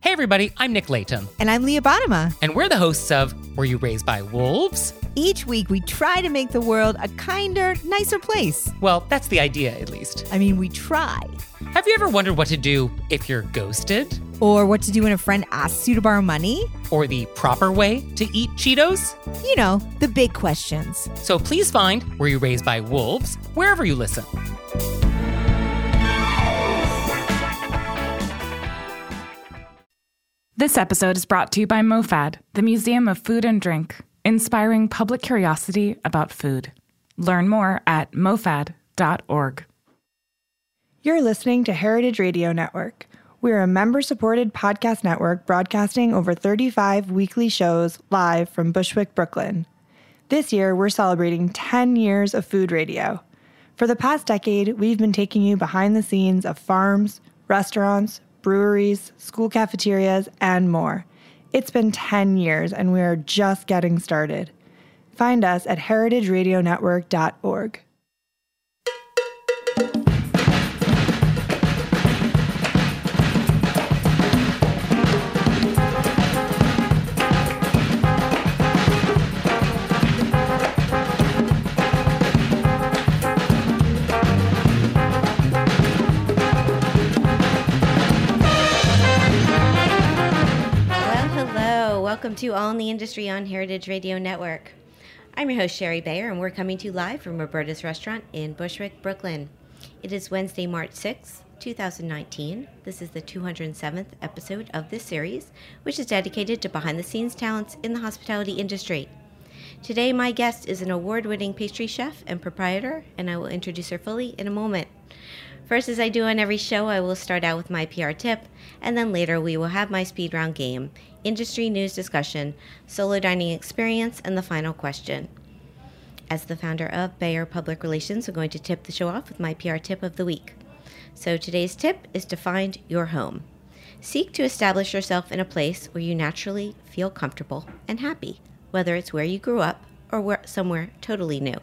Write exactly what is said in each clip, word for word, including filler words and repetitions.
Hey everybody, I'm Nick Layton. And I'm Leah Bottima. And we're the hosts of Were You Raised by Wolves? Each week we try to make the world a kinder, nicer place. Well, that's the idea, at least. I mean, we try. Have you ever wondered what to do if you're ghosted? Or what to do when a friend asks you to borrow money? Or the proper way to eat Cheetos? You know, the big questions. So please find Were You Raised by Wolves wherever you listen. This episode is brought to you by MoFad, the Museum of Food and Drink, inspiring public curiosity about food. Learn more at mofad dot org. You're listening to Heritage Radio Network. We're a member-supported podcast network broadcasting over thirty-five weekly shows live from Bushwick, Brooklyn. This year, we're celebrating ten years of food radio. For the past decade, we've been taking you behind the scenes of farms, restaurants, breweries, school cafeterias, and more. It's been ten years, and we are just getting started. Find us at heritage radio network dot org. Welcome to All in the Industry on Heritage Radio Network. I'm your host, Sherry Bayer, and we're coming to you live from Roberta's Restaurant in Bushwick, Brooklyn. It is Wednesday, March sixth, twenty nineteen. This is the two hundred seventh episode of this series, which is dedicated to behind-the-scenes talents in the hospitality industry. Today, my guest is an award-winning pastry chef and proprietor, and I will introduce her fully in a moment. First, as I do on every show, I will start out with my P R tip, and then later we will have my speed round game, industry news discussion, solo dining experience, and the final question. As the founder of Bayer Public Relations, I'm going to tip the show off with my P R tip of the week. So today's tip is to find your home. Seek to establish yourself in a place where you naturally feel comfortable and happy, whether it's where you grew up or where, somewhere totally new.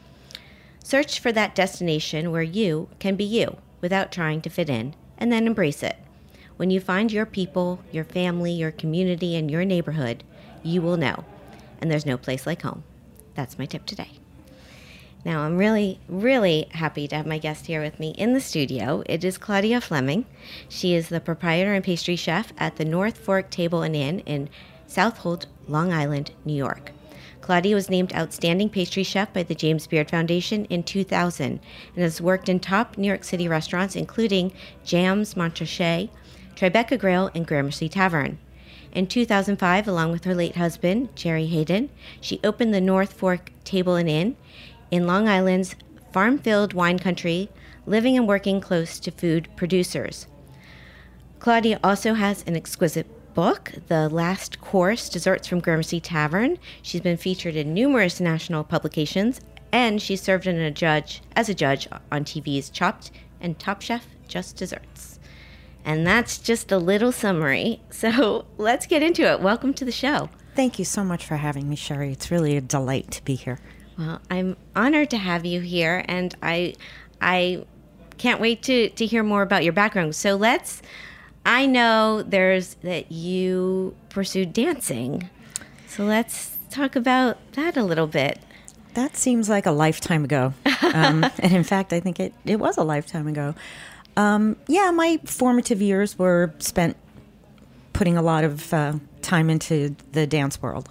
Search for that destination where you can be you without trying to fit in, and then embrace it. When you find your people, your family, your community, and your neighborhood, you will know. And there's no place like home. That's my tip today. Now, I'm really, really happy to have my guest here with me in the studio. It is Claudia Fleming. She is the proprietor and pastry chef at the North Fork Table and Inn in South Holt, Long Island, New York. Claudia was named Outstanding Pastry Chef by the James Beard Foundation in two thousand and has worked in top New York City restaurants, including Jams, Montrachet, Tribeca Grill, and Gramercy Tavern. In two thousand five, along with her late husband, Jerry Hayden, she opened the North Fork Table and Inn in Long Island's farm-filled wine country, living and working close to food producers. Claudia also has an exquisite book, The Last Course, Desserts from Gramercy Tavern. She's been featured in numerous national publications, and she served in a judge as a judge on T V's Chopped and Top Chef Just Desserts. And that's just a little summary. So let's get into it. Welcome to the show. Thank you so much for having me, Sherry. It's really a delight to be here. Well, I'm honored to have you here, and I I can't wait to, to hear more about your background. So let's, I know there's that you pursued dancing. So let's talk about that a little bit. That seems like a lifetime ago. Um, and in fact, I think it, it was a lifetime ago. Um, yeah, my formative years were spent putting a lot of uh, time into the dance world.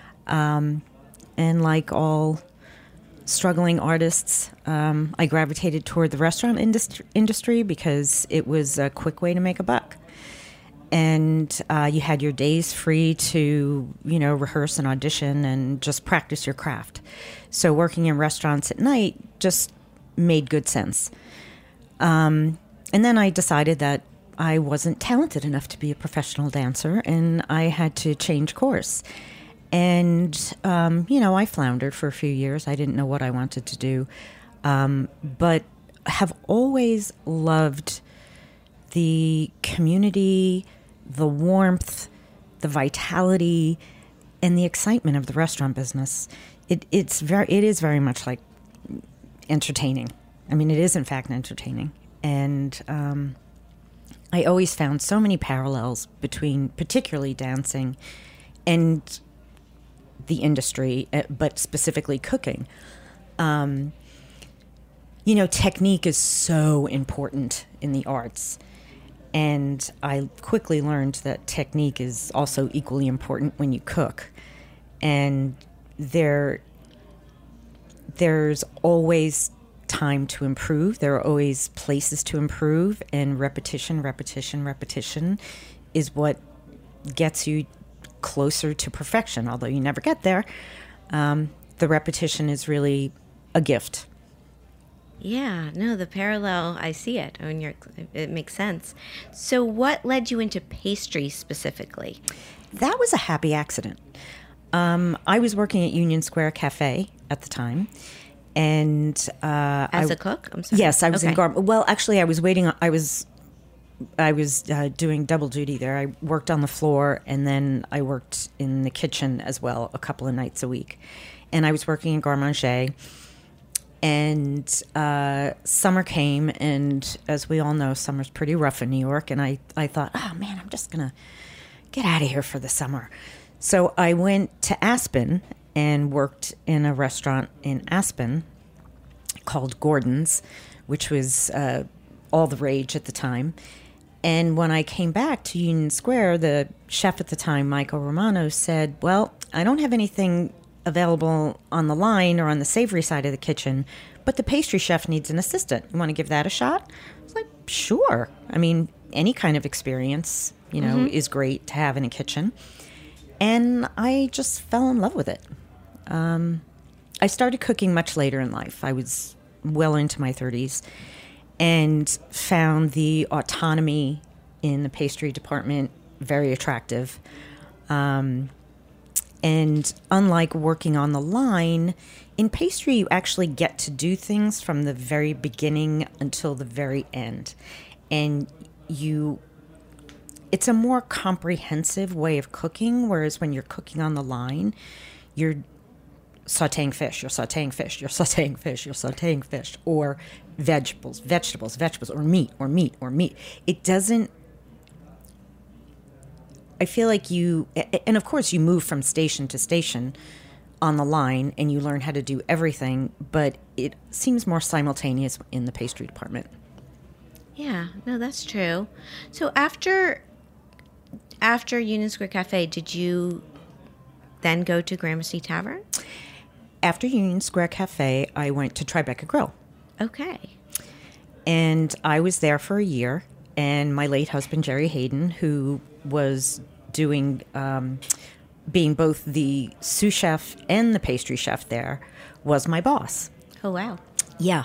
Um, and like all struggling artists, um, I gravitated toward the restaurant industry, industry because it was a quick way to make a buck. And uh, you had your days free to, you know, rehearse and audition and just practice your craft. So working in restaurants at night just made good sense. Um, and then I decided that I wasn't talented enough to be a professional dancer, and I had to change course. And, um, you know, I floundered for a few years. I didn't know what I wanted to do, um, but have always loved the community, the warmth, the vitality, and the excitement of the restaurant business. It, it's very, it is very much like entertaining. I mean, it is, in fact, entertaining. And um, I always found so many parallels between particularly dancing and the industry, uh, but specifically cooking. Um, you know, technique is so important in the arts. And I quickly learned that technique is also equally important when you cook. And there, there's always time to improve. There are always places to improve, and repetition, repetition, repetition is what gets you closer to perfection. Although you never get there, um, the repetition is really a gift. Yeah, no, the parallel, I see it. I mean, you're, it makes sense. So what led you into pastry specifically? That was a happy accident. Um, I was working at Union Square Cafe at the time. And uh, as I, a cook, I'm sorry. Yes, I was okay. in Garment. Well, actually, I was waiting. I was, I was uh, doing double duty there. I worked on the floor, and then I worked in the kitchen as well, a couple of nights a week. And I was working in Garde Manger. And uh, summer came, and as we all know, summer's pretty rough in New York. And I, I thought, oh man, I'm just gonna get out of here for the summer. So I went to Aspen and worked in a restaurant in Aspen called Gordon's, which was uh, all the rage at the time. And when I came back to Union Square, the chef at the time, Michael Romano, said, well, I don't have anything available on the line or on the savory side of the kitchen, but the pastry chef needs an assistant. You want to give that a shot? I was like, sure. I mean, any kind of experience, you know, mm-hmm. is great to have in a kitchen. And I just fell in love with it. Um, I started cooking much later in life. I was well into my thirties and found the autonomy in the pastry department very attractive. Um, and unlike working on the line, in pastry you actually get to do things from the very beginning until the very end. And you... it's a more comprehensive way of cooking, whereas when you're cooking on the line, you're sautéing fish, you're sautéing fish, you're sautéing fish, you're sautéing fish, or vegetables, vegetables, vegetables, or meat, or meat, or meat. It doesn't, I feel like you, and of course you move from station to station on the line and you learn how to do everything, but it seems more simultaneous in the pastry department. Yeah, no, that's true. So after after Union Square Cafe, did you then go to Gramercy Tavern? After Union Square Cafe, I went to Tribeca Grill. Okay. And I was there for a year, and my late husband, Jerry Hayden, who was doing, um, being both the sous chef and the pastry chef there, was my boss. Oh, wow. Yeah.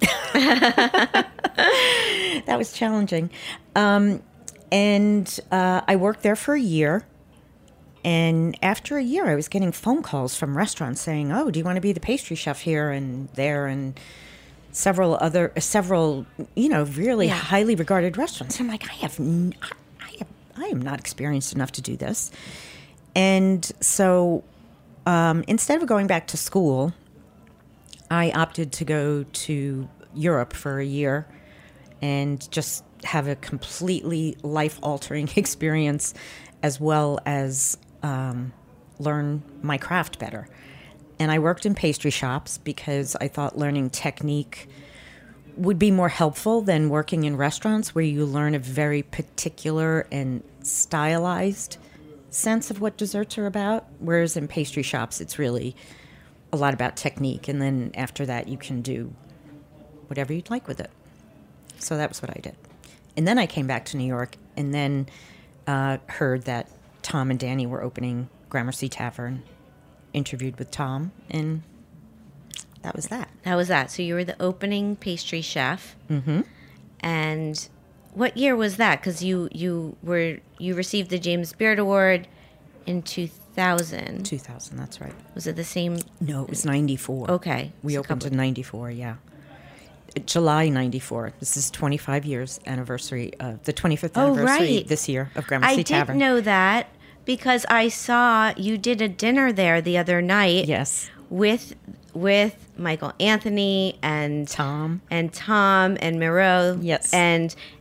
That was challenging. Um, and uh, I worked there for a year. And after a year, I was getting phone calls from restaurants saying, oh, do you want to be the pastry chef here and there, and several other, several, you know, really yeah. highly regarded restaurants. I'm like, I have, n- I have, I am not experienced enough to do this. And so um, instead of going back to school, I opted to go to Europe for a year and just have a completely life-altering experience, as well as um, learn my craft better. And I worked in pastry shops because I thought learning technique would be more helpful than working in restaurants, where you learn a very particular and stylized sense of what desserts are about. Whereas in pastry shops, it's really a lot about technique. And then after that, you can do whatever you'd like with it. So that was what I did. And then I came back to New York and then uh, heard that Tom and Danny were opening Gramercy Tavern, interviewed with Tom, and that was that. That was that. So you were the opening pastry chef. Mm-hmm. And what year was that? Because you, you were you received the James Beard Award in two thousand. two thousand, that's right. Was it the same? No, it was ninety-four. Okay. We so opened in ninety-four, yeah. July ninety-four. This is twenty-five years anniversary, uh, the twenty-fifth oh, anniversary right. this year of Gramercy I Tavern. I didn't know that because I saw you did a dinner there the other night. Yes. With with Michael Anthony and Tom and Tom and Miro. Yes. And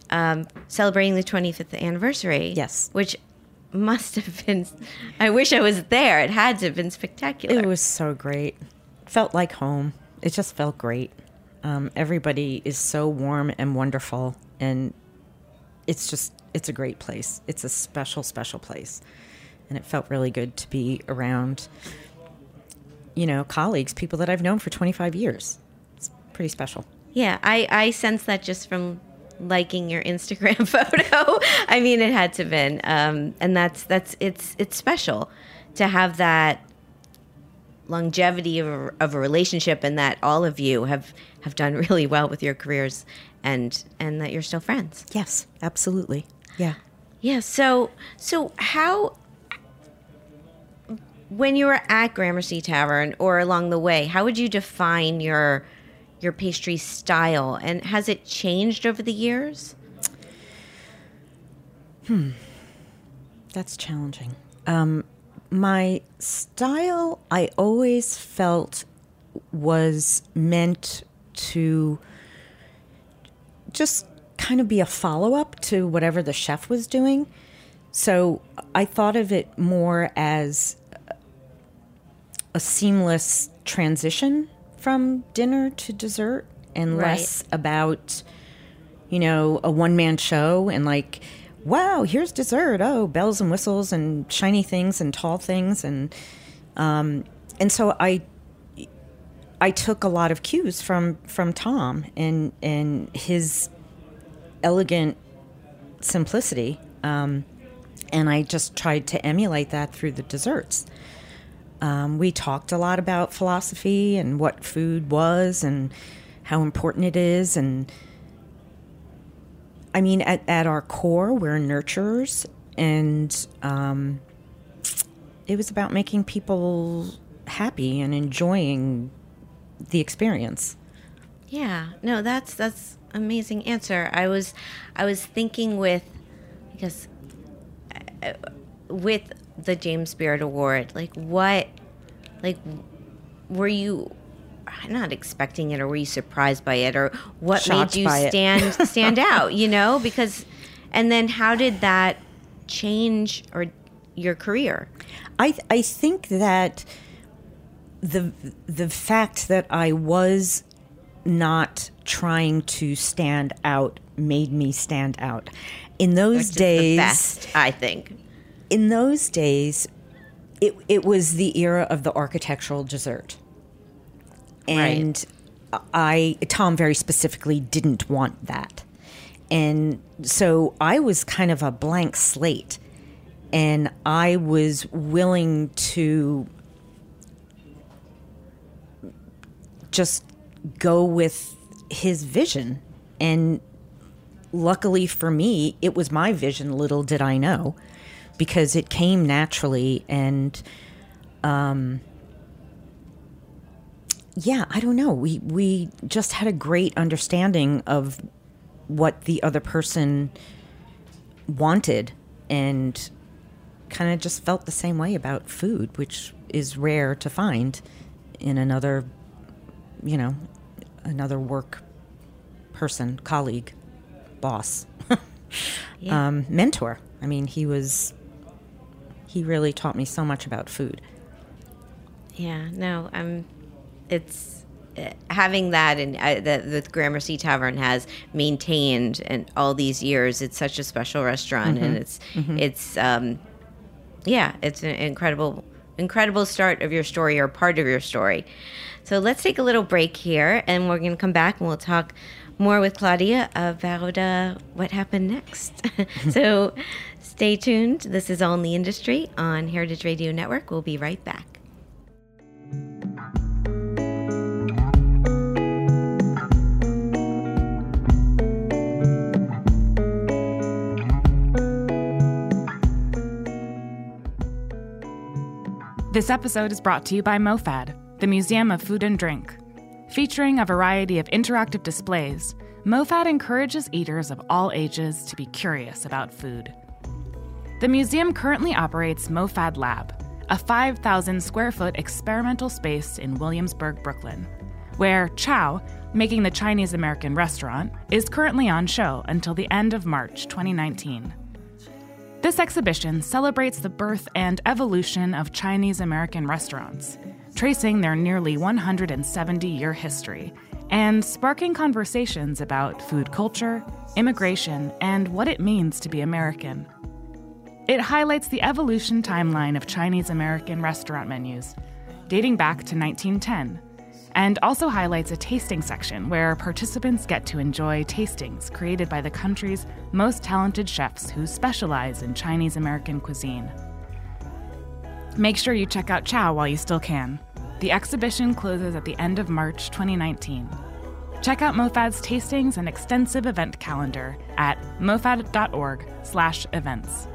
um, celebrating the twenty-fifth anniversary. Yes. Which must have been, I wish I was there. It had to have been spectacular. It was so great. Felt like home. It just felt great. Um, everybody is so warm and wonderful, and it's just, it's a great place. It's a special, special place. And it felt really good to be around, you know, colleagues, people that I've known for twenty-five years. It's pretty special. Yeah, I, I sense that just from liking your Instagram photo. I mean, it had to have been. Um, and that's, that's, it's, it's special to have that longevity of a, of a relationship, and that all of you have, have done really well with your careers, and, and that you're still friends. Yes, absolutely. Yeah. Yeah. So, so how, when you were at Gramercy Tavern or along the way, how would you define your your pastry style, and has it changed over the years? Hmm, that's challenging. Um, my style, I always felt, was meant to just kind of be a follow-up to whatever the chef was doing. So I thought of it more as a seamless transition from dinner to dessert, and Right. less about, you know, a one-man show and like, wow, here's dessert. Oh, bells and whistles and shiny things and tall things. And um, and so I I took a lot of cues from, from Tom and, and his elegant simplicity. Um, and I just tried to emulate that through the desserts. Um, we talked a lot about philosophy and what food was and how important it is. And I mean, at, at our core, we're nurturers. And um, it was about making people happy and enjoying the experience. Yeah. No, that's that's amazing answer. I was I was thinking with, I guess, uh, with the James Beard Award, like what, like, were you not expecting it, or were you surprised by it, or what Shocked made you by it. stand stand out? You know, because, and then how did that change or your career? I th- I think that the the fact that I was not trying to stand out made me stand out. In those Which is days, the best, I think. in those days, it it was the era of the architectural dessert. And I, Tom very specifically didn't want that. And so I was kind of a blank slate. And I was willing to just go with his vision. And luckily for me, it was my vision, little did I know, because it came naturally. And um, yeah, I don't know. We, we just had a great understanding of what the other person wanted, and kind of just felt the same way about food, which is rare to find in another, you know, another work person, colleague, boss, Yeah. um, mentor. I mean, he was, he really taught me so much about food. Yeah, no, um, it's uh, having that, and uh, that the Gramercy Tavern has maintained, and all these years, it's such a special restaurant, and it's it's um, yeah, it's an incredible incredible start of your story, or part of your story. So let's take a little break here, and we're going to come back and we'll talk more with Claudia about uh, what happened next. So stay tuned. This is All in the Industry on Heritage Radio Network. We'll be right back. This episode is brought to you by MoFad, the Museum of Food and Drink. Featuring a variety of interactive displays, MoFad encourages eaters of all ages to be curious about food. The museum currently operates MoFad Lab, a five thousand square foot experimental space in Williamsburg, Brooklyn, where Chow, making the Chinese American restaurant, is currently on show until the end of March twenty nineteen. This exhibition celebrates the birth and evolution of Chinese American restaurants, tracing their nearly one hundred seventy year history and sparking conversations about food culture, immigration, and what it means to be American. It highlights the evolution timeline of Chinese American restaurant menus, dating back to nineteen ten, and also highlights a tasting section where participants get to enjoy tastings created by the country's most talented chefs who specialize in Chinese American cuisine. Make sure you check out Chow while you still can. The exhibition closes at the end of March twenty nineteen. Check out MoFad's tastings and extensive event calendar at mofad.org slash events.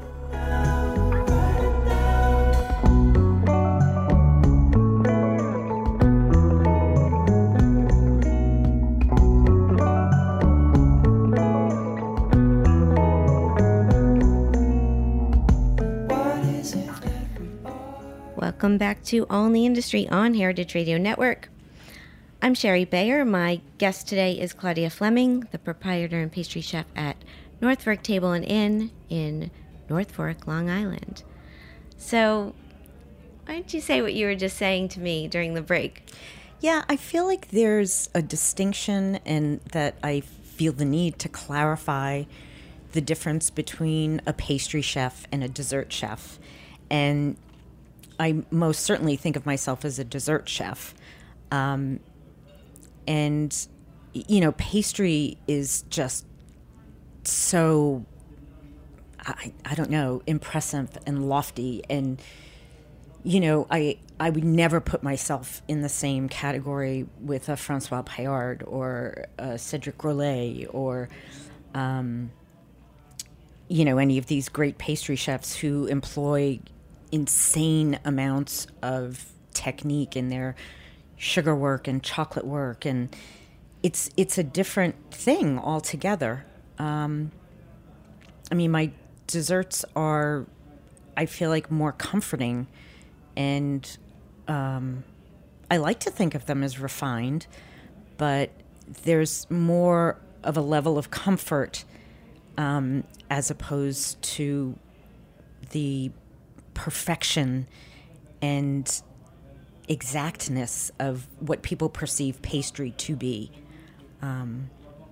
Welcome back to All in the Industry on Heritage Radio Network. I'm Sherry Bayer. My guest today is Claudia Fleming, the proprietor and pastry chef at North Fork Table and Inn in North Fork, Long Island. So, why don't you say what you were just saying to me during the break? Yeah, I feel like there's a distinction, and that I feel the need to clarify the difference between a pastry chef and a dessert chef. And I most certainly think of myself as a dessert chef. Um, and, you know, pastry is just so, I, I don't know, impressive and lofty. And, you know, I I would never put myself in the same category with a Francois Payard or a Cedric Grolet or, um, you know, any of these great pastry chefs who employ insane amounts of technique in their sugar work and chocolate work, and it's it's a different thing altogether. Um, I mean, my desserts are, I feel like, more comforting, and um, I like to think of them as refined, but there's more of a level of comfort um, as opposed to the perfection and exactness of what people perceive pastry to be. Um,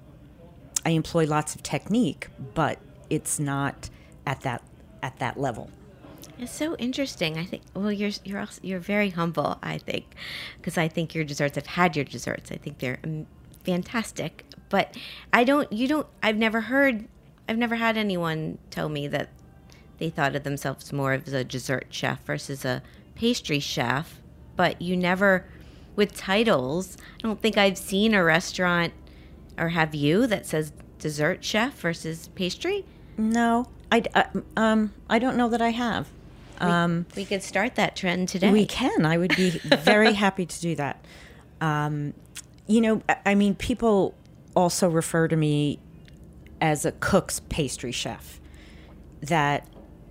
I employ lots of technique, but it's not at that at that level. It's so interesting. I think. Well, you're you're also, you're very humble. I think, because I think your desserts. I've had your desserts. I think they're um, fantastic. But I don't. You don't. I've never heard. I've never had anyone tell me that they thought of themselves more as a dessert chef versus a pastry chef. But you never, with titles, I don't think I've seen a restaurant, or have you, that says dessert chef versus pastry? No, I, I, um, I don't know that I have. Um, we, we could start that trend today. We can. I would be very happy to do that. Um, you know, I mean, people also refer to me as a cook's pastry chef. That,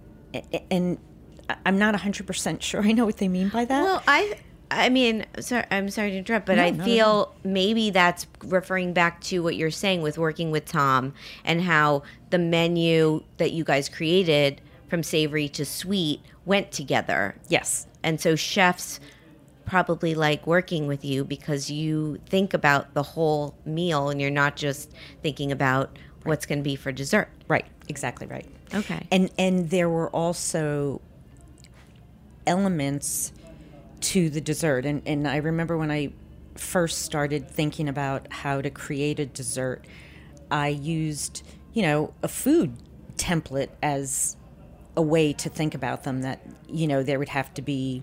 and I'm not one hundred percent sure I know what they mean by that. Well, I I mean, sorry, I'm sorry to interrupt, but No, I not at feel all. maybe that's referring back to what you're saying with working with Tom and how the menu that you guys created from savory to sweet went together. Yes. And so chefs probably like working with you because you think about the whole meal and you're not just thinking about what's going to be for dessert. Right. Exactly right. Okay. And and there were also elements to the dessert. And, and I remember when I first started thinking about how to create a dessert, I used, you know, a food template as a way to think about them, that, you know, there would have to be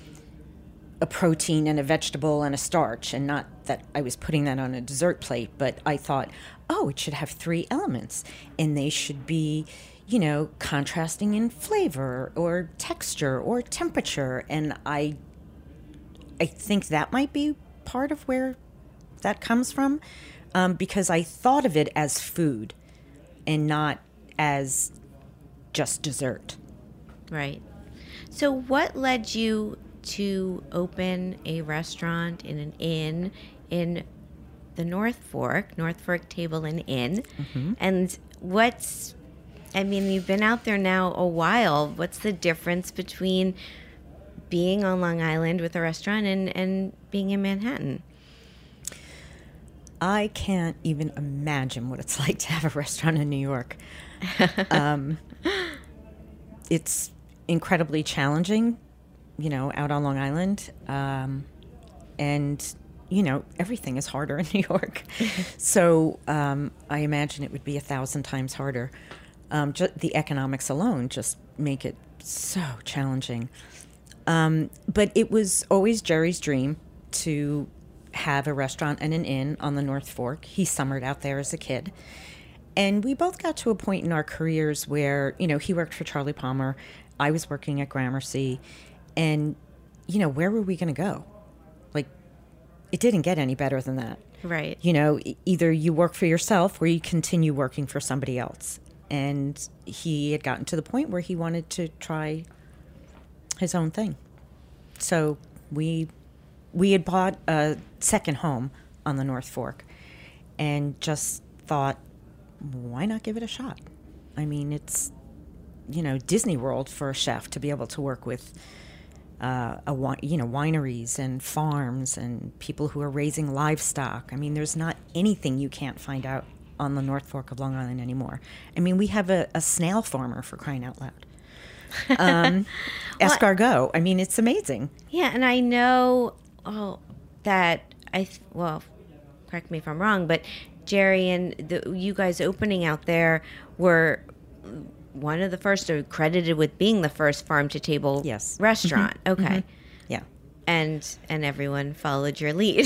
a protein and a vegetable and a starch, and not that I was putting that on a dessert plate, but I thought, oh, it should have three elements, and they should be, you know, contrasting in flavor or texture or temperature. And I I think that might be part of where that comes from, um, because I thought of it as food and not as just dessert. Right. So what led you to open a restaurant in an inn in the North Fork, North Fork Table and Inn. Mm-hmm. And what's, I mean, you've been out there now a while. What's the difference between being on Long Island with a restaurant and, and being in Manhattan? I can't even imagine what it's like to have a restaurant in New York. um, it's incredibly challenging, you know, out on Long Island. Um, and, you know, everything is harder in New York. So um, I imagine it would be a thousand times harder. Um, ju- the economics alone just make it so challenging. Um, but it was always Jerry's dream to have a restaurant and an inn on the North Fork. He summered out there as a kid. And we both got to a point in our careers where, you know, he worked for Charlie Palmer. I was working at Gramercy. And, you know, where were we going to go? Like, it didn't get any better than that. Right. You know, e- either you work for yourself or you continue working for somebody else. And he had gotten to the point where he wanted to try his own thing. So we we had bought a second home on the North Fork and just thought, why not give it a shot? I mean, it's, you know, Disney World for a chef to be able to work with uh, a wi- you know, wineries and farms and people who are raising livestock. I mean, there's not anything you can't find out on the North Fork of Long Island anymore. I mean, we have a, a snail farmer, for crying out loud. Um, escargot. I mean, it's amazing. Yeah, and I know oh, that I th- well, correct me if I'm wrong, but Jerry and the, you guys opening out there were one of the first, or credited with being the first farm to table Yes. restaurant. Mm-hmm. Okay, Mm-hmm. Yeah, and and everyone followed your lead.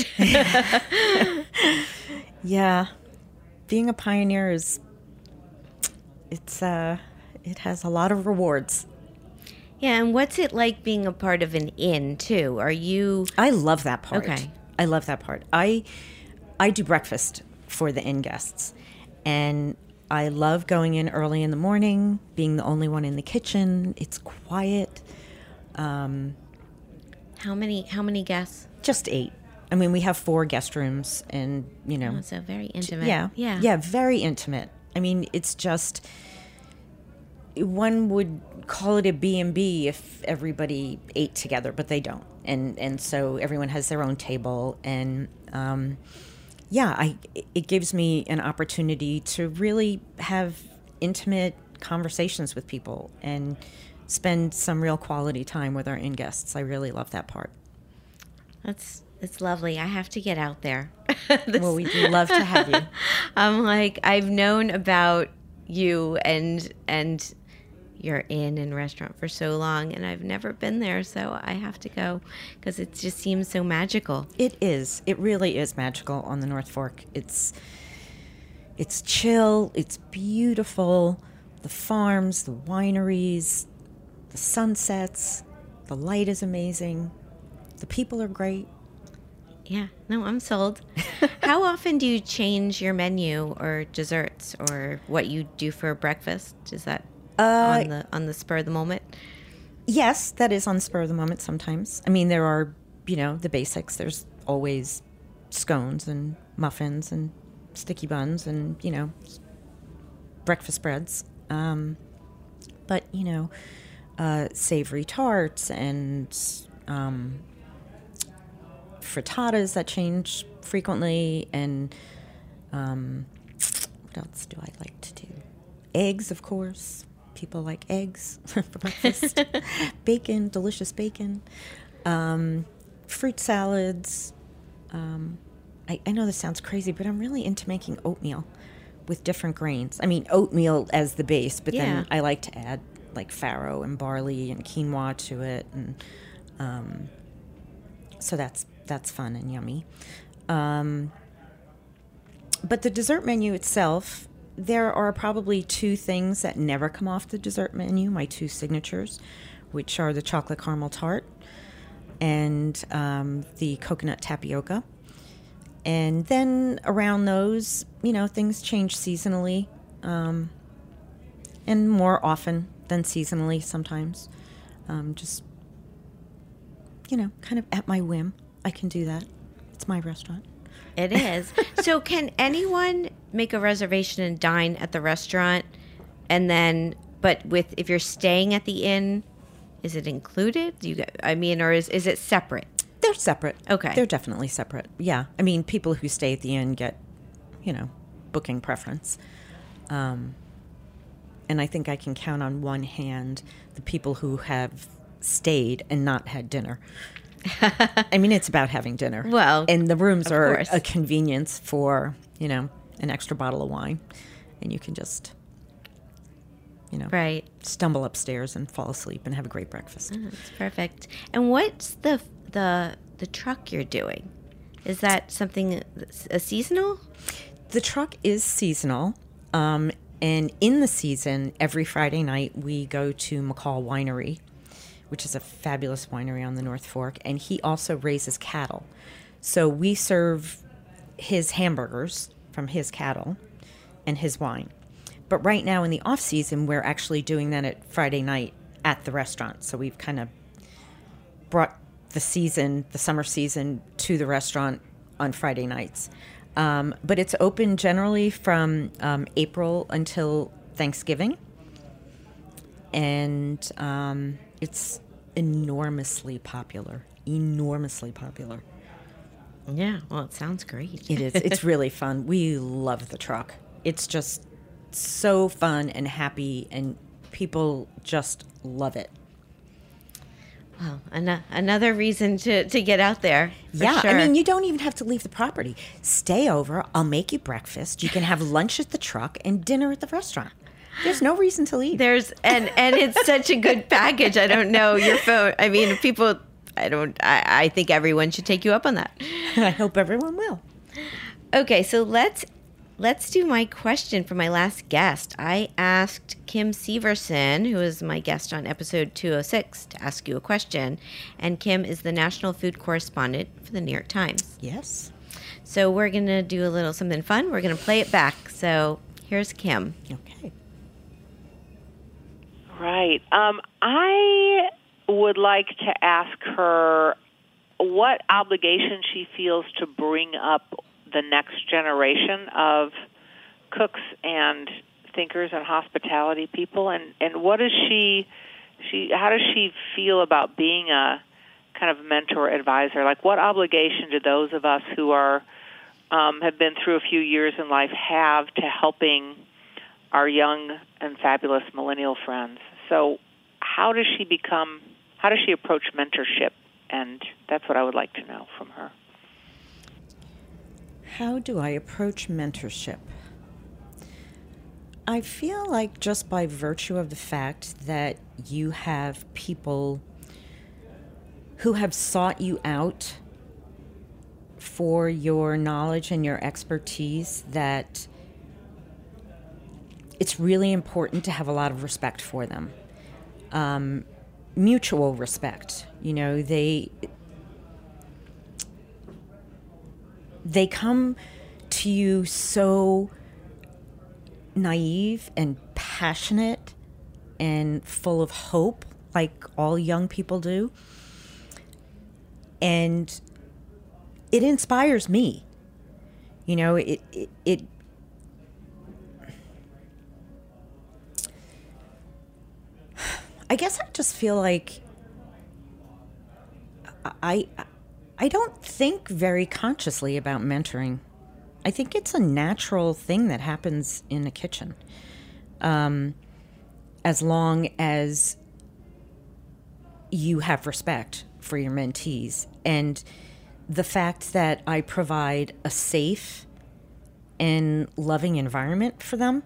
yeah. Being a pioneer is it's uh, it has a lot of rewards. Yeah, and what's it like being a part of an inn too? Are you? I love that part. Okay. I love that part. I I do breakfast for the inn guests, and I love going in early in the morning, being the only one in the kitchen. It's quiet. Um, How many? How many guests? just eight. I mean, we have four guest rooms, and you know, Oh, so very intimate. yeah, yeah, yeah, very intimate. I mean, it's just one would call it a B and B if everybody ate together, but they don't, and and so everyone has their own table, and um, yeah, I it gives me an opportunity to really have intimate conversations with people and spend some real quality time with our inn guests. I really love that part. That's it's lovely. I have to get out there. Well, we'd love to have you. I'm like, I've known about you and and your inn and restaurant for so long, and I've never been there, so I have to go because it just seems so magical. It is. It really is magical on the North Fork. It's it's chill. It's beautiful. The farms, the wineries, the sunsets. The light is amazing. The people are great. Yeah, no, I'm sold. How often do you change your menu or desserts or what you do for breakfast? Is that Uh, on the on the spur of the moment? Yes, that is on spur of the moment sometimes. I mean, there are, you know, the basics. There's always scones and muffins and sticky buns and, you know, breakfast breads. Um, but, you know, uh, savory tarts and um, frittatas that change frequently. And um, what else do I like to do? Eggs, of course. People like eggs for breakfast. Bacon, delicious bacon. Um, fruit salads. Um, I, I know this sounds crazy, but I'm really into making oatmeal with different grains. I mean, oatmeal as the base, but Yeah. then I like to add like farro and barley and quinoa to it, and um, so that's that's fun and yummy. Um, but the dessert menu itself, there are probably two things that never come off the dessert menu, my two signatures, which are the chocolate caramel tart and um, the coconut tapioca. And then around those, you know, things change seasonally um, and more often than seasonally sometimes. Um, just, you know, kind of at my whim. I can do that. It's my restaurant. It is. So can anyone make a reservation and dine at the restaurant? And then, but with, if you're staying at the inn, is it included? Do you get, I mean, or is, is it separate? They're separate. Okay. They're definitely separate. Yeah. I mean, people who stay at the inn get, you know, booking preference. Um, and I think I can count on one hand the people who have stayed and not had dinner. I mean, it's about having dinner. Well, and the rooms are course. a convenience for, you know, an extra bottle of wine. And you can just, you know, right. stumble upstairs and fall asleep and have a great breakfast. Oh, that's perfect. And what's the the the truck you're doing? Is that something a seasonal? The truck is seasonal. Um, and in the season, every Friday night, we go to McCall Winery, which is a fabulous winery on the North Fork, and he also raises cattle. So we serve his hamburgers from his cattle and his wine. But right now in the off season, we're actually doing that at Friday night at the restaurant. So we've kind of brought the season, the summer season, to the restaurant on Friday nights. Um, but it's open generally from um, April until Thanksgiving. And um, it's enormously popular, enormously popular. Yeah, well, it sounds great. It is. It's really fun. We love the truck. It's just so fun and happy, and people just love it. Well, an- another reason to, to get out there. For Yeah, sure. I mean, you don't even have to leave the property. Stay over. I'll make you breakfast. You can have lunch at the truck and dinner at the restaurant. There's no reason to leave. There's and and it's such a good package. I don't know your phone. I mean, people. I don't. I, I think everyone should take you up on that. I hope everyone will. Okay, so let's let's do my question for my last guest. I asked Kim Severson, who is my guest on episode two oh six, to ask you a question, and Kim is the national food correspondent for the New York Times. Yes. So we're gonna do a little something fun. We're gonna play it back. So here's Kim. Okay. Right. Um, I would like to ask her what obligation she feels to bring up the next generation of cooks and thinkers and hospitality people, and, and what is she, she, how does she feel about being a kind of mentor advisor? Like, what obligation do those of us who are um, have been through a few years in life have to helping our young and fabulous millennial friends? So how does she become, how does she approach mentorship? And that's what I would like to know from her. How do I approach mentorship? I feel like just by virtue of the fact that you have people who have sought you out for your knowledge and your expertise, that it's really important to have a lot of respect for them. Um, mutual respect. You know, they they come to you so naive and passionate and full of hope, like all young people do. And it inspires me. You know, it it, it I guess I just feel like I I don't think very consciously about mentoring. I think it's a natural thing that happens in the kitchen. Um, as long as you have respect for your mentees, and the fact that I provide a safe and loving environment for them.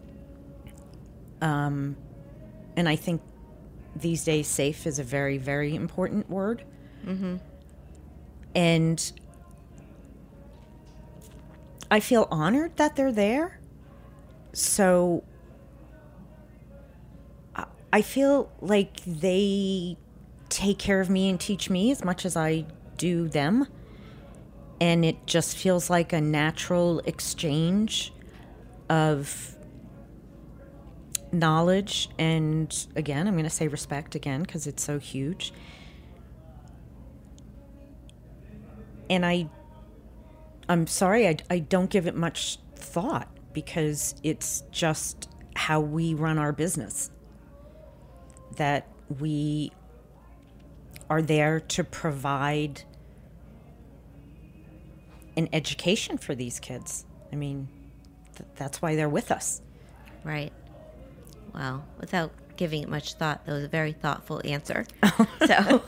Um, and I think these days, safe is a very, very important word. Mm-hmm. And I feel honored that they're there. So I feel like they take care of me and teach me as much as I do them. And it just feels like a natural exchange of knowledge, and again, I'm going to say respect again because it's so huge. And I I'm sorry, I, I don't give it much thought because it's just how we run our business. That we are there to provide an education for these kids. I mean, th- that's why they're with us. Right. Well, without giving it much thought, that was a very thoughtful answer. So,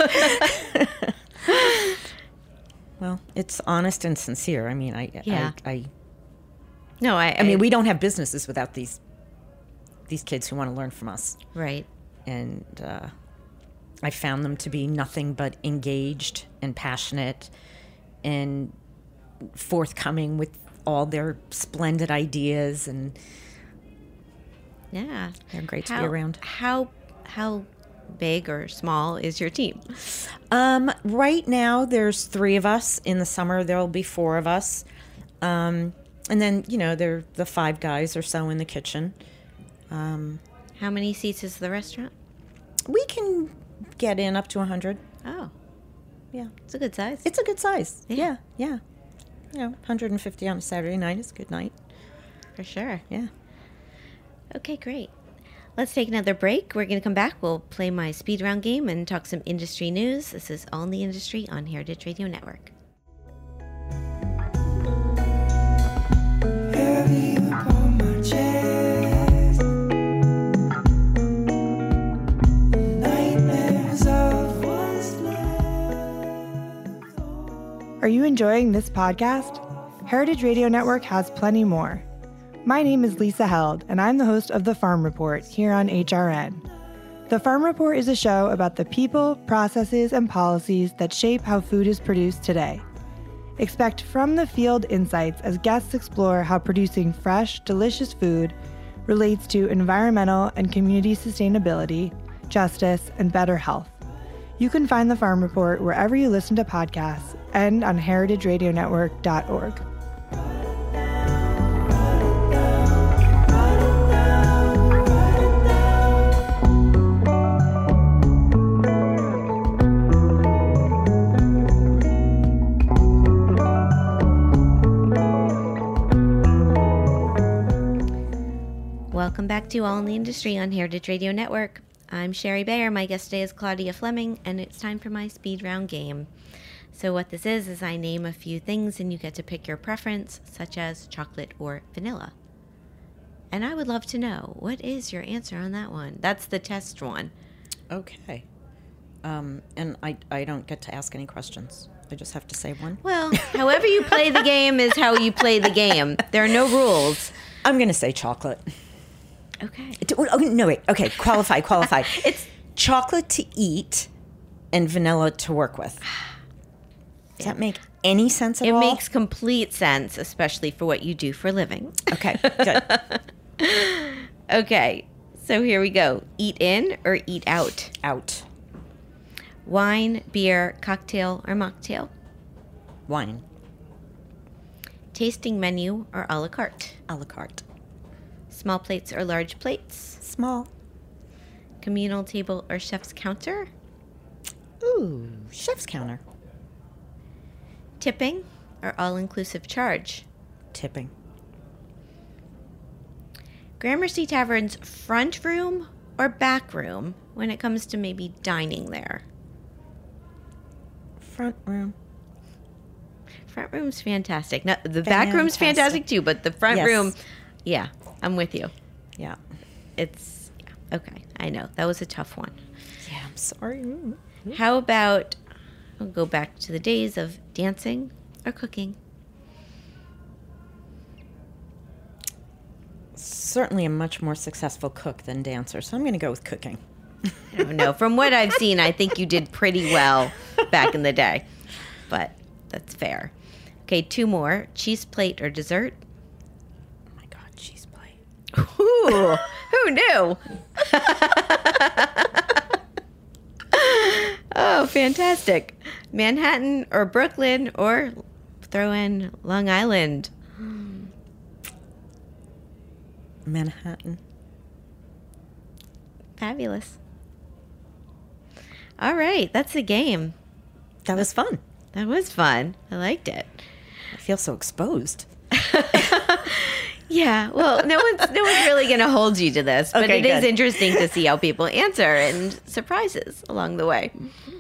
well, it's honest and sincere. I mean, I, Yeah. I, I, no, I, I mean, we don't have businesses without these these kids who want to learn from us. right. And uh, I found them to be nothing but engaged and passionate and forthcoming with all their splendid ideas, and Yeah. they're great to how, be around. How how big or small is your team? Um, right now, there's three of us. In the summer, there'll be four of us. Um, and then, you know, there the five guys or so in the kitchen. Um, How many seats is the restaurant? we can get in up to one hundred. Oh, Yeah. it's a good size. It's a good size. Yeah. Yeah, yeah. You know, one hundred fifty on a Saturday night is a good night. For sure. Yeah. Okay, great. Let's take another break. We're going to come back. We'll play my speed round game and talk some industry news. This is All in the Industry on Heritage Radio Network. Heavy upon my chest, nightmares of what's left. Are you enjoying this podcast? Heritage Radio Network has plenty more. My name is Lisa Held, and I'm the host of The Farm Report here on H R N. The Farm Report is a show about the people, processes, and policies that shape how food is produced today. Expect from-the-field insights as guests explore how producing fresh, delicious food relates to environmental and community sustainability, justice, and better health. You can find The Farm Report wherever you listen to podcasts and on heritage radio network dot org. Welcome back to All in the Industry on Heritage Radio Network. I'm Sherry Bayer. My guest today is Claudia Fleming, and it's time for my speed round game. So what this is, is I name a few things and you get to pick your preference, such as chocolate or vanilla. And I would love to know, what is your answer on that one? That's the test one. Okay. Um, and I, I don't get to ask any questions. I just have to say one. Well, however you play the game is how you play the game. There are no rules. I'm going to say chocolate. Okay. Oh, oh, no, wait. Okay, qualify, qualify. It's chocolate to eat and vanilla to work with. Does that make any sense at It all? makes complete sense, especially for what you do for a living. Okay, good. Okay, so here we go. Eat in or eat out? Out. Wine, beer, cocktail, or mocktail? Wine. Tasting menu or a la carte? A la carte. Small plates or large plates? Small. Communal table or chef's counter? Ooh, chef's counter. Tipping or all-inclusive charge? Tipping. Gramercy Tavern's front room or back room when it comes to maybe dining there? Front room. Front room's fantastic. No, the back room's Fantastic. fantastic too, but the front Yes. room, yeah, I'm with you. Yeah. It's, yeah, okay, I know. That was a tough one. Yeah, I'm sorry. Mm. How about, I'll go back to the days of dancing or cooking? Certainly a much more successful cook than dancer, so I'm going to go with cooking. I don't know. From what I've seen, I think you did pretty well back in the day, but that's fair. Okay, two more. Cheese plate or dessert? Oh my God, cheese plate. Ooh, who knew? Oh, fantastic. Manhattan or Brooklyn, or throw in Long Island? Manhattan. Fabulous. All right, that's the game. That was fun. That was fun. I liked it. feel so exposed. Yeah, well, no one's no one's really going to hold you to this, but Okay, it is good. interesting to see how people answer and surprises along the way.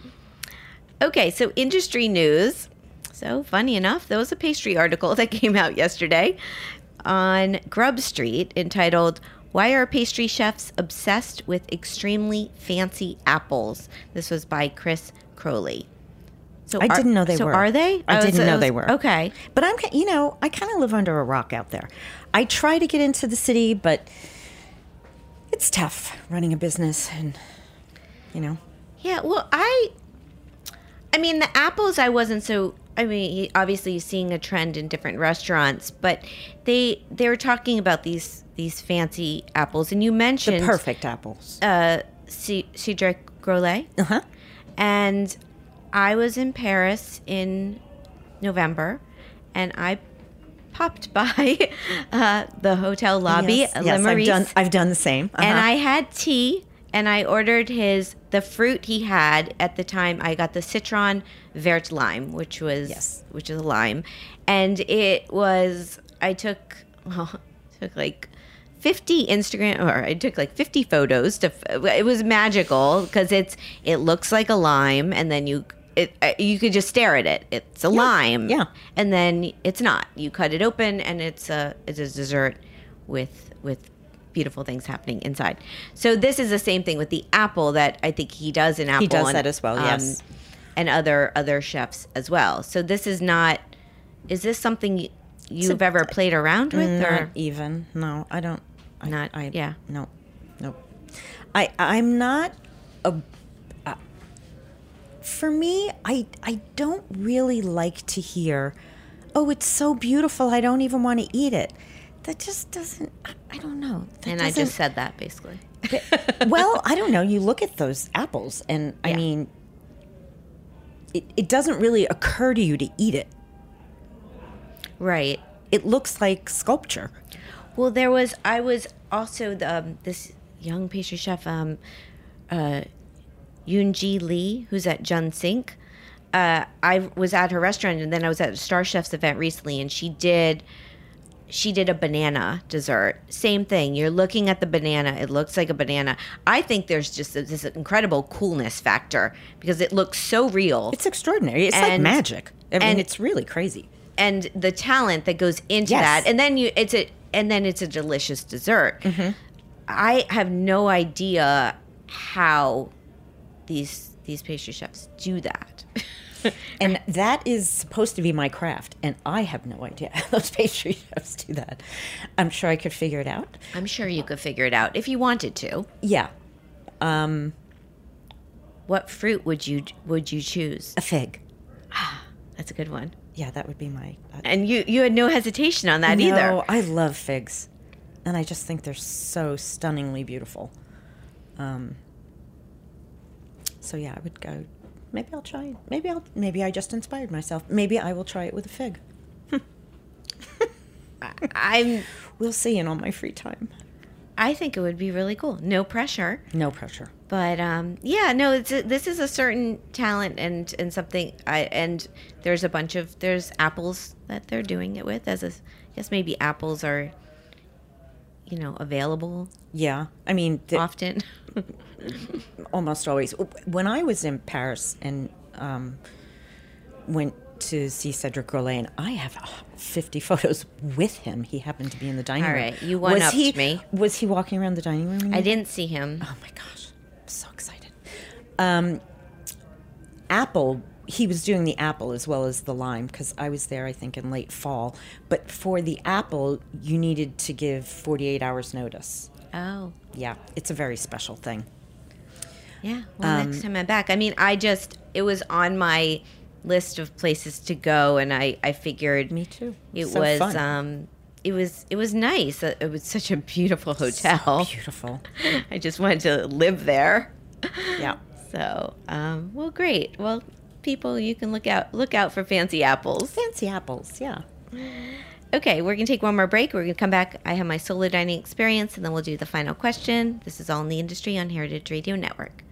Okay, so industry news. So funny enough, there was a pastry article that came out yesterday on Grub Street entitled "Why Are Pastry Chefs Obsessed with Extremely Fancy Apples?" This was by Chris Crowley. So I are- didn't know they so were. are they? I was- didn't know was- they were. Okay. But I'm, ki- you know, I kind of live under a rock out there. I try to get into the city, but it's tough running a business, and you know. Yeah, well, I, I mean, the apples, I wasn't so. I mean, obviously, seeing a trend in different restaurants, but they they were talking about these these fancy apples, and you The mentioned perfect apples. uh, C- Cedric Grolet, Uh huh. and I was in Paris in November, and I popped by uh, the hotel lobby, Yes, at yes, Le I've Maurice, done. I've done the same. and Uh-huh. I had tea, and I ordered his the fruit he had at the time. I got the Citron Vert lime, which was Yes. which is a lime, and it was I took well, took like fifty Instagram or I took like fifty photos to. It was magical because it's it looks like a lime, and then you. It, uh, you could just stare at it. It's a lime, yeah. and then it's not. You cut it open, and it's a it's a dessert with with beautiful things happening inside. So this is the same thing with the apple that I think he does in apple. does and, that as well, yes. and other other chefs as well. So this is not. Is this something y- you've ever played around with, Not or even. No, I don't. I, Not- I, yeah. No. No. I. I'm not a. Uh, for me, I. I don't really like to hear, "Oh, it's so beautiful. I don't even want to eat it." That just doesn't. I, I don't know. That and I doesn't- just said that basically. well, I don't know. You look at those apples, and I Yeah. mean, it, it doesn't really occur to you to eat it. Right. It looks like sculpture. Well, there was. I was also the um, this young pastry chef, um, uh, Yoonji Lee, who's at Jun Sink. Uh, I was at her restaurant, and then I was at a Star Chef's event recently, and she did. She did a banana dessert. Same thing. You're looking at the banana. It looks like a banana. I think there's just this incredible coolness factor because it looks so real. It's extraordinary. It's like And- magic. I mean, and- it's really crazy. and the talent that goes into Yes. that, and then you it's a and then it's a delicious dessert. Mm-hmm. I have no idea how these these pastry chefs do that. And that is supposed to be my craft, and I have no idea how those pastry chefs do that. I'm sure I could figure it out. I'm sure you could figure it out if you wanted to. Yeah, um, What fruit would you would you choose? a fig. That's a good one. Yeah, that would be my. That, And you you had no hesitation on that either. No, I love figs, and I just think they're so stunningly beautiful. Um. So yeah, I would go. Maybe I'll try. it. Maybe I'll. Maybe I just inspired myself. Maybe I will try it with a fig. I'm We'll see in all my free time. I think it would be really cool. No pressure. No pressure. But um, yeah, no, it's a, this is a certain talent and and something. I and there's a bunch of there's apples that they're doing it with. As a, I guess maybe apples are, you know, available Yeah, I mean, the, often. almost always. When I was in Paris and um, went to see Cedric Grolet, and I have uh, fifty photos with him. He happened to be in the dining All room. right, you Was one-upped he- me. Was he walking around the dining room? when I you- didn't see him. Oh my gosh, I'm so excited. Um, apple. He was doing the apple as well as the lime because I was there, I think, in late fall. But for the apple, you needed to give forty-eight hours notice. Oh, Yeah, it's a very special thing. yeah. Well, Um, next time I'm back. I mean, I just it was on my list of places to go, and I I figured Me too. it So was fun. um it was it was nice. It was such a beautiful hotel. Beautiful. I just wanted to live there. Yeah. So, um, well, great. Well, people, you can look out look out for fancy apples. Fancy apples, yeah. Okay, we're gonna take one more break. We're gonna come back. I have my solo dining experience, and then we'll do the final question. This is All in the Industry on Heritage Radio Network.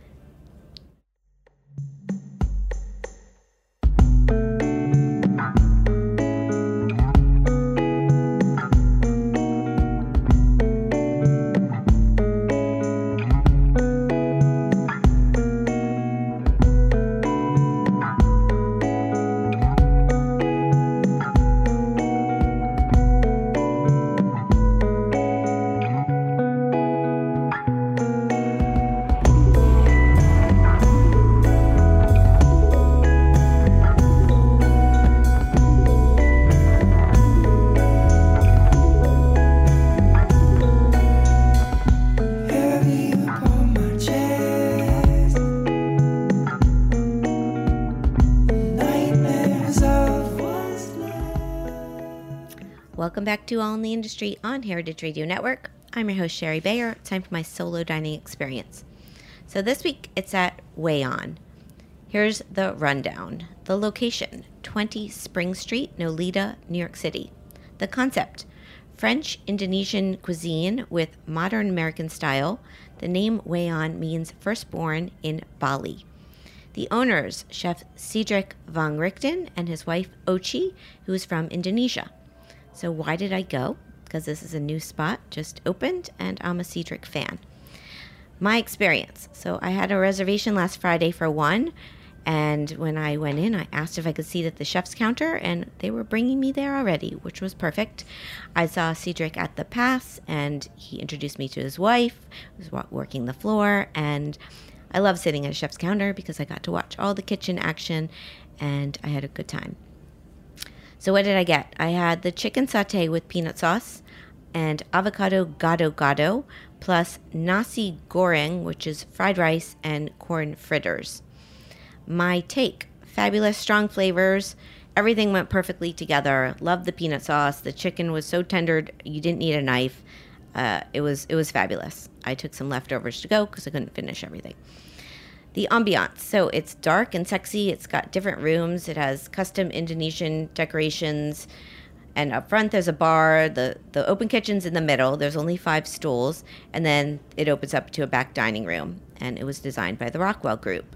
Welcome back to All in the Industry on Heritage Radio Network. I'm your host, Sherry Bayer. It's time for my solo dining experience. So this week, it's at Way On. Here's the rundown. The location, twenty Spring Street, Nolita, New York City. The concept, French-Indonesian cuisine with modern American style. The name Way On means firstborn in Bali. The owners, Chef Cedric van Richten and his wife Ochi, who is from Indonesia. So why did I go? Because this is a new spot, just opened, and I'm a Cedric fan. My experience. So I had a reservation last Friday for one, and when I went in, I asked if I could seat at the chef's counter, and they were bringing me there already, which was perfect. I saw Cedric at the pass, and he introduced me to his wife, who was working the floor, and I love sitting at a chef's counter because I got to watch all the kitchen action, and I had a good time. So what did I get? I had the chicken satay with peanut sauce and avocado gado-gado, plus nasi goreng, which is fried rice and corn fritters. My take, fabulous, strong flavors. Everything went perfectly together. Loved the peanut sauce. The chicken was so tender, you didn't need a knife. Uh, it was it was fabulous. I took some leftovers to go because I couldn't finish everything. The ambiance. So it's dark and sexy. It's got different rooms. It has custom Indonesian decorations. And up front, there's a bar. The, the open kitchen's in the middle. There's only five stools. And then it opens up to a back dining room. And it was designed by the Rockwell Group.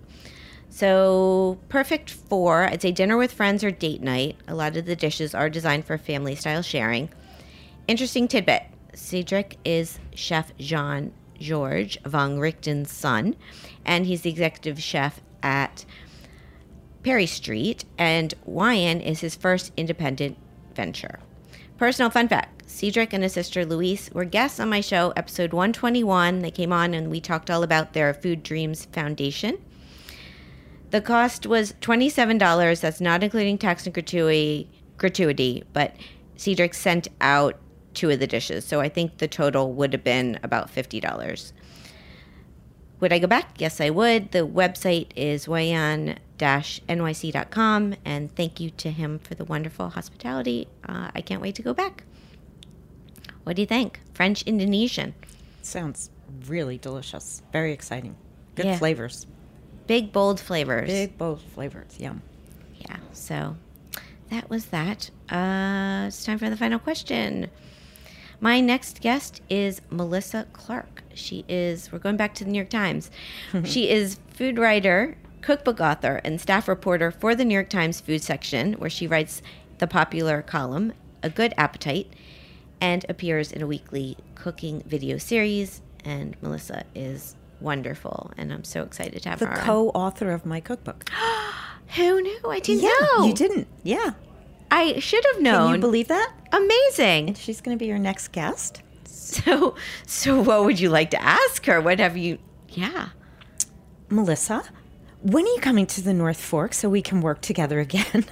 So perfect for, I'd say, dinner with friends or date night. A lot of the dishes are designed for family-style sharing. Interesting tidbit. Cedric is Chef Jean George van Richten's son, and he's the executive chef at Perry Street, and Wyan is his first independent venture. Personal fun fact, Cedric and his sister Louise were guests on my show, episode one twenty-one. They came on and we talked all about their Food Dreams Foundation. The cost was twenty-seven dollars. That's not including tax and gratuity, gratuity, but Cedric sent out two of the dishes. So I think the total would have been about fifty dollars. Would I go back? Yes, I would. The website is wayan dash n y c dot com, and thank you to him for the wonderful hospitality. Uh, I can't wait to go back. What do you think? French Indonesian. Sounds really delicious. Very exciting. Good Yeah. flavors. Big, bold flavors. Big, bold flavors. Yum. Yeah, so that was that. Uh, it's time for the final question. My next guest is Melissa Clark. She is, we're going back to the New York Times. She is food writer, cookbook author, and staff reporter for the New York Times food section, where she writes the popular column, A Good Appetite, and appears in a weekly cooking video series. And Melissa is wonderful, and I'm so excited to have The her on. co-author of my cookbook. Who knew? I didn't yeah, know. you didn't. Yeah. I should have known. Can you believe that? Amazing. She's going to be your next guest. So, so what would you like to ask her? What have you? Yeah. Melissa, when are you coming to the North Fork so we can work together again?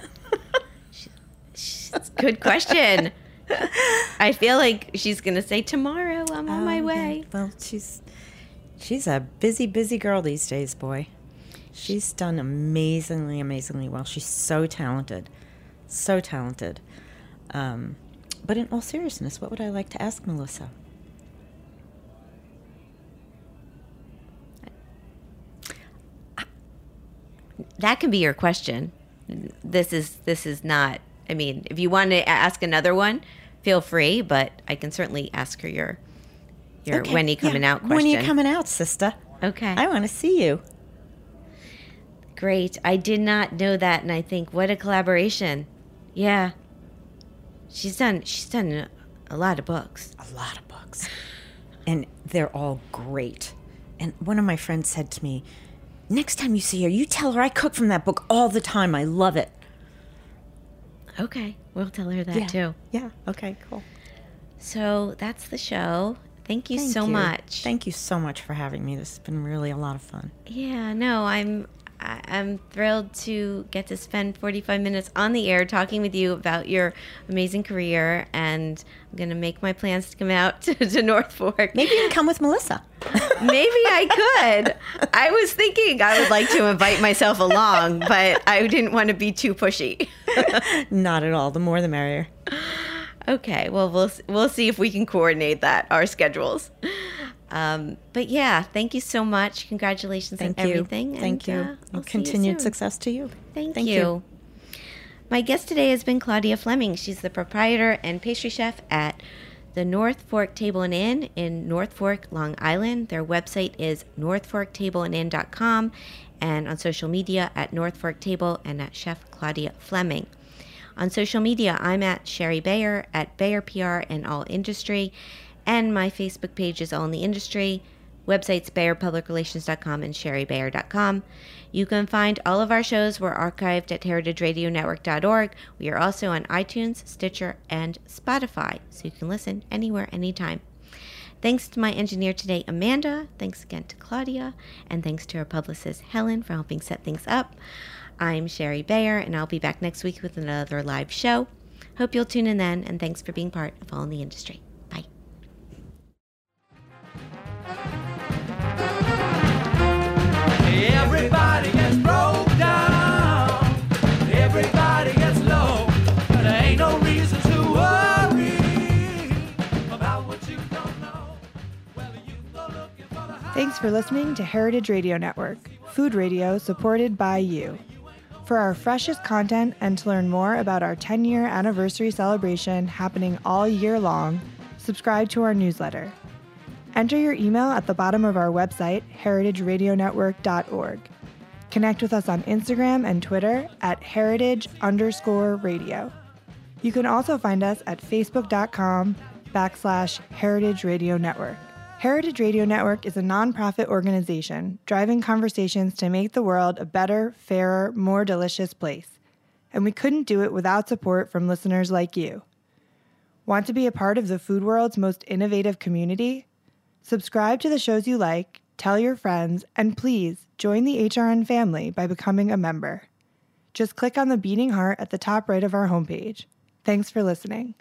Good question. I feel like she's going to say tomorrow. I'm on my Oh, way. yeah. Well, she's she's a busy, busy girl these days, boy. She's done amazingly, amazingly well. She's so talented. So talented. Um, but in all seriousness, what would I like to ask Melissa? That can be your question. This is this is not. I mean, if you want to ask another one, feel free. But I can certainly ask her your your Okay, when you coming yeah. out question. When are you coming out, sister? Okay. I want to see you. Great. I did not know that, and I think what a collaboration. Yeah. She's done. She's done a, a lot of books. A lot of books. And they're all great. And one of my friends said to me, next time you see her, you tell her I cook from that book all the time. I love it. Okay, we'll tell her that yeah. too. Yeah. Okay, cool. So that's the show. Thank you Thank so you. much. Thank you so much for having me. This has been really a lot of fun. Yeah, no, I'm I- I'm thrilled to get to spend forty-five minutes on the air talking with you about your amazing career, and I'm going to make my plans to come out to, to North Fork. Maybe you can come with Melissa. Maybe I could. I was thinking I would like to invite myself along, but I didn't want to be too pushy. Not at all. The more the merrier. Okay, well, we'll we'll see if we can coordinate that, our schedules. Um, but yeah, thank you so much. Congratulations Thank on you. everything. Thank and, you. Uh, And I'll see you continued soon. success to you. Thank, Thank you. you. My guest today has been Claudia Fleming. She's the proprietor and pastry chef at the North Fork Table and Inn in North Fork, Long Island. Their website is north fork table and inn dot com, and on social media at North Fork Table and at Chef Claudia Fleming. On social media, I'm at Sherry Bayer, at Bayer P R and All Industry, and my Facebook page is All in the Industry. Websites bayer public relations dot com and sherry bayer dot com. You can find all of our shows. We're archived at heritage radio network dot org. We are also on iTunes, Stitcher, and Spotify, so you can listen anywhere, anytime. Thanks to my engineer today, Amanda. Thanks again to Claudia. And thanks to our publicist, Helen, for helping set things up. I'm Sherry Bayer, and I'll be back next week with another live show. Hope you'll tune in then, and thanks for being part of All in the Industry. Bye. Everybody gets broke down. Everybody gets low. But there ain't no reason to worry about what you don't know. Well, you go looking for the high. Thanks for listening to Heritage Radio Network, food radio supported by you. For our freshest content and to learn more about our ten-year anniversary celebration happening all year long, subscribe to our newsletter. Enter your email at the bottom of our website, heritage radio network dot org. Connect with us on Instagram and Twitter at heritage underscore radio. You can also find us at facebook.com backslash heritage radio network. Heritage Radio Network is a nonprofit organization driving conversations to make the world a better, fairer, more delicious place. And we couldn't do it without support from listeners like you. Want to be a part of the food world's most innovative community? Subscribe to the shows you like, tell your friends, and please join the H R N family by becoming a member. Just click on the beating heart at the top right of our homepage. Thanks for listening.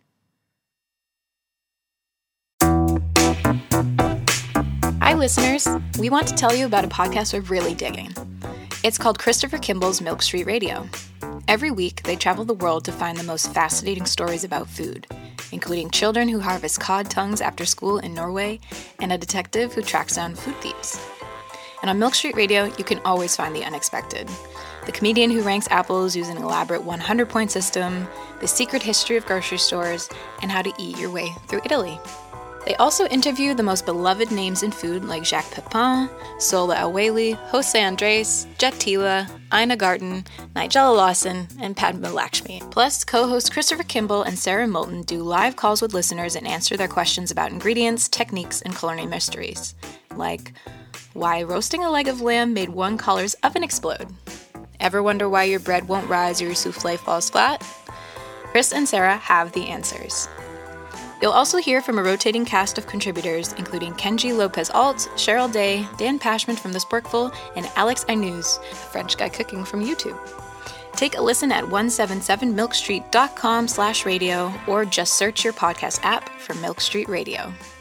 Hi, listeners. We want to tell you about a podcast we're really digging. It's called Christopher Kimball's Milk Street Radio. Every week, they travel the world to find the most fascinating stories about food, including children who harvest cod tongues after school in Norway and a detective who tracks down food thieves. And on Milk Street Radio, you can always find the unexpected. The comedian who ranks apples using an elaborate one hundred point system, the secret history of grocery stores, and how to eat your way through Italy. They also interview the most beloved names in food like Jacques Pepin, Sola El-Waylly, Jose Andres, Jet Tila, Ina Garten, Nigella Lawson, and Padma Lakshmi. Plus, co-hosts Christopher Kimball and Sarah Moulton do live calls with listeners and answer their questions about ingredients, techniques, and culinary mysteries. Like, why roasting a leg of lamb made one caller's oven explode? Ever wonder why your bread won't rise or your souffle falls flat? Chris and Sarah have the answers. You'll also hear from a rotating cast of contributors, including Kenji Lopez-Alt, Cheryl Day, Dan Pashman from The Sporkful, and Alex Ainuz, a French guy cooking from YouTube. Take a listen at one seventy-seven milk street dot com slash radio or just search your podcast app for Milk Street Radio.